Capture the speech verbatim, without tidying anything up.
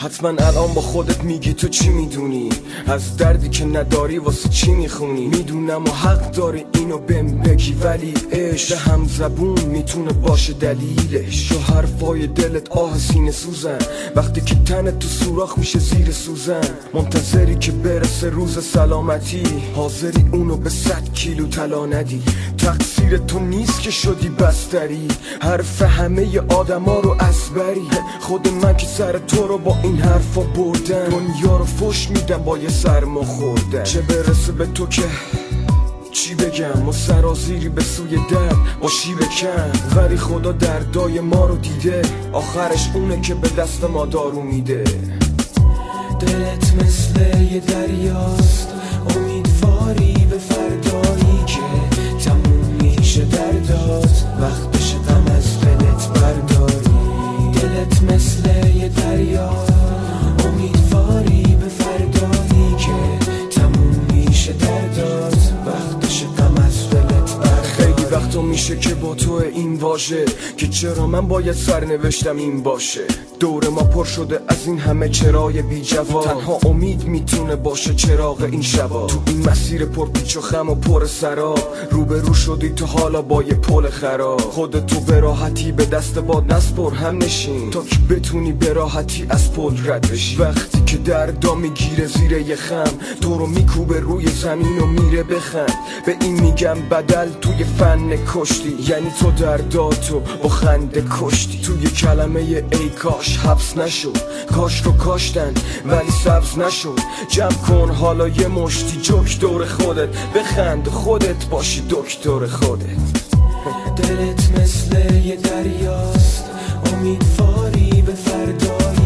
حتما الان با خودت میگی تو چی میدونی، از دردی که نداری واسه چی میخونی. میدونم و حق داری اینو بهم بگی، ولی عشق هم زبون میتونه باشه دلیلش. تو حرفای دلت آه سینه سوزن، وقتی که تنت تو سوراخ میشه زیر سوزن. منتظری که برسه روز سلامتی، حاضری اونو به صد کیلو طلا ندی. تقصیر تو نیست که شدی بستری، حرف همه آدما رو اسبری. خود من که سر تو رو با این حرفا بردم، دنیا رو فش میدم با یه سرما خوردن. چه برسه به تو که چی بگم، ما سرازیری به سوی در با شی بکن. ولی خدا دردای ما رو دیده، آخرش اونه که به دست ما دارو میده. دلت مثل یه دریاست، امیدواری به فردایی که تموم میشه دردات، وقتش غم از دلت برداری. دلت مثل یه دریاست، امیدواری به فردایی که تموم میشه دردات، وقتش غم از دلت برداری. خیلی وقتا میشه که با تو این واژه که چرا من باید سرنوشتم این باشه. دور ما پر شده از این همه چرای بی جواب، تنها امید میتونه باشه چراغ این شبا. تو این مسیر پر پیچ و خم و پر سراب، روبرو شدی تو حالا با یه پل خراب. خودتو به راحتی به دست باد نسپر، هم نشین تا که بتونی به راحتی از پل رد بشی. وقتی که دردا میگیره زیر یه خم، تو رو میکوبه روی زمین و میره بخند. به این میگم بدل توی فن کشتی، یعنی تو درداتو با خنده کشتی. توی کلمه ای کاش حبس نشد، کاش رو کاشتن ولی سبز نشد. جمع کن حالا یه مشتی جوک دور خودت، بخند خودت باشی دکتر خودت. دلت مثل یه دریاست، امیدواری به فردایی